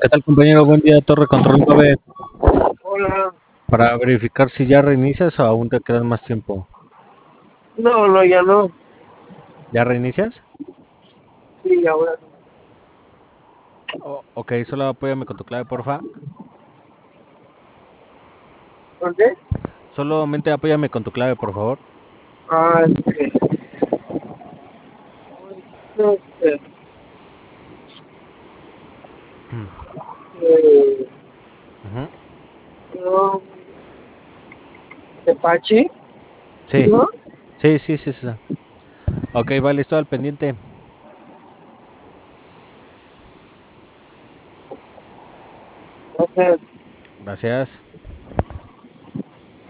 ¿Qué tal, compañero? Buen día, Torre Control 9. Hola. Para verificar si ya reinicias o aún te queda más tiempo. No, no, ya no. ¿Ya reinicias? Sí, ahora. Ok, solo apóyame con tu clave, porfa. ¿Dónde? Solamente apóyame con tu clave, por favor. Ah, no, eh, Ujú. no, Tepache, Sí, ¿no? sí. Ok, vale, estoy al pendiente. Entonces, Gracias.